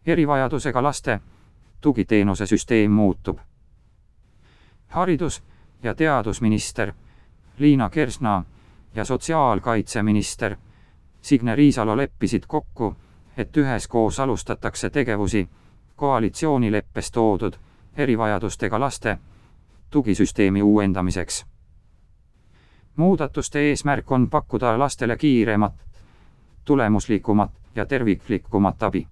Erivajadusega laste tugiteenuse süsteem muutub. Haridus- ja teadusminister Liina Kersna ja sotsiaalkaitseminister Signe Riisalo leppisid kokku, et üheskoos alustatakse tegevusi koalitsioonileppes toodud erivajadustega laste tugisüsteemi uuendamiseks. Muudatuste eesmärk on pakkuda lastele kiiremat, tulemuslikumat ja terviklikumat abi.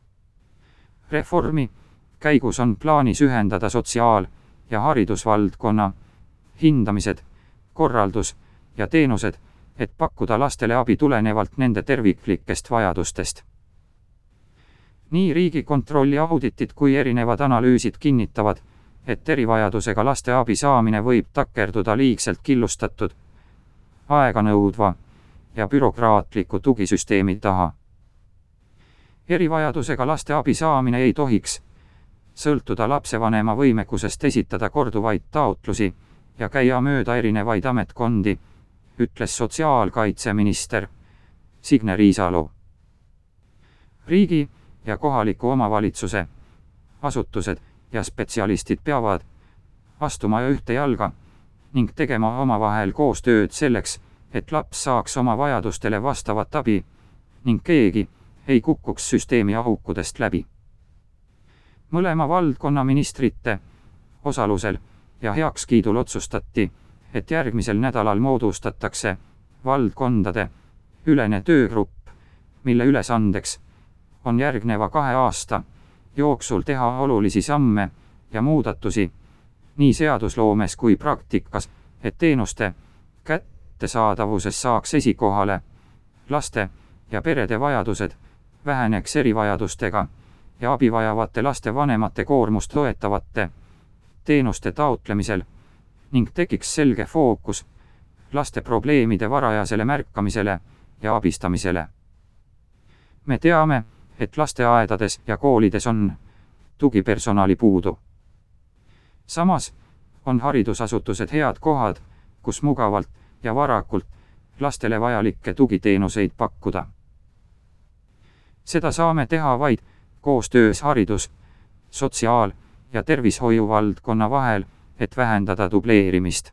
Reformi käigus on plaanis ühendada sotsiaal- ja haridusvaldkonna hindamised, korraldus ja teenused, et pakkuda lastele abi tulenevalt nende terviklikest vajadustest. Nii Riigikontrolli auditid kui erinevad analüüsid kinnitavad, et erivajadusega laste abi saamine võib takerduda liigselt killustatud, aeganõudva ja bürokraatliku tugisüsteemi taha. Erivajadusega laste abi saamine ei tohiks sõltuda lapsevanema võimekusest esitada korduvaid taotlusi ja käia mööda erinevaid ametkondi, ütles sotsiaalkaitseminister Signe Riisalo. Riigi ja kohaliku omavalitsuse asutused ja spetsialistid peavad astuma ühte jalga ning tegema omavahel koostööd selleks, et laps saaks oma vajadustele vastavat abi ning keegi ei kukuks süsteemi aukudest läbi. Mõlema valdkonna ministrite osalusel ja heakskiidul otsustati, et järgmisel nädalal moodustatakse valdkondade ülene töögrupp, mille ülesandeks on järgneva 2 aasta jooksul teha olulisi samme ja muudatusi nii seadusloomes kui praktikas, et teenuste kättesaadavuses saaks esikohale laste ja perede vajadused, väheneks erivajadustega ja abi vajavate laste vanemate koormust toetavate teenuste taotlemisel ning tekiks selge fookus laste probleemide varajasele märkamisele ja abistamisele. Me teame, et lasteaedades ja koolides on tugipersonali puudu. Samas on haridusasutused head kohad, kus mugavalt ja varakult lastele vajalikke tugiteenuseid pakkuda. Seda saame teha vaid koostöös haridus-, sotsiaal- ja tervishoiu valdkonna vahel, et vähendada dubleerimist.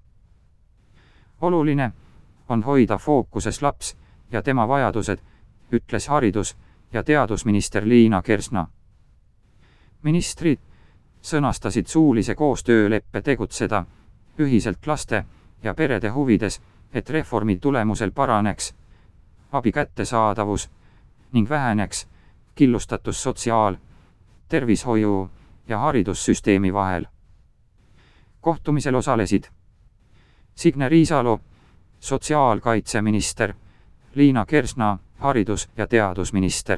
Oluline on hoida fookuses laps ja tema vajadused, ütles haridus- ja teadusminister Liina Kersna. Ministrid sõnastasid suulise koostööleppe tegutseda ühiselt laste ja perede huvides, et reformi tulemusel paraneks abi kättesaadavus ning väheneks killustatus sotsiaal-, tervishoiu- ja haridussüsteemi vahel. Kohtumisel osalesid Signe Riisalo, sotsiaalkaitseminister, Liina Kersna, haridus- ja teadusminister,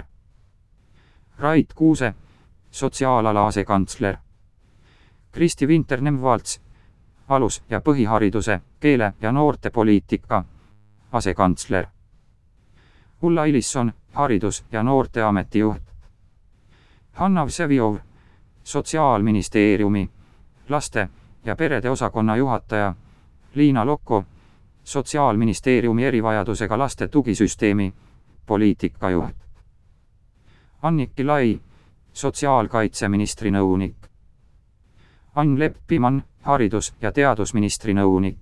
Rait Kuuse, sotsiaalala asekantsler, Kristi Vinter-Nemvalts, alus- ja põhihariduse, keele- ja noortepoliitika asekantsler, Ulla Ilisson, haridus- ja noorteameti juht, Hanna Vsevjov, Sotsiaalministeeriumi laste ja perede osakonna juhataja, Liina Lokko, Sotsiaalministeeriumi erivajadusega laste tugisüsteemi poliitikajuht, Anniki Lai, sotsiaalkaitseministri nõunik, Ann Leppimann, haridus- ja teadusministri nõunik.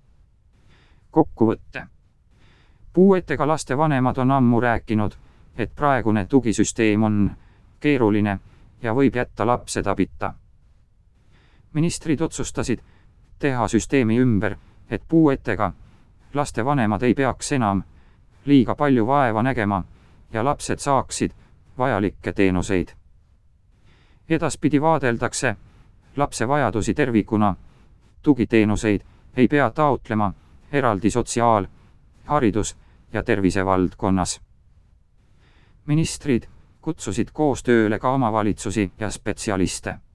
Kokkuvõtte. Puuetega laste vanemad on ammu rääkinud, et praegune tugisüsteem on keeruline ja võib jätta lapsed abita. Ministrid otsustasid teha süsteemi ümber, et puuetega laste vanemad ei peaks enam liiga palju vaeva nägema ja lapsed saaksid vajalikke teenuseid. Edaspidi vaadeldakse lapse vajadusi tervikuna, tugiteenuseid ei pea taotlema eraldi sotsiaal-, haridus- ja tervisevaldkonnas. Ministrid kutsusid koostööle ka omavalitsusi ja spetsialiste.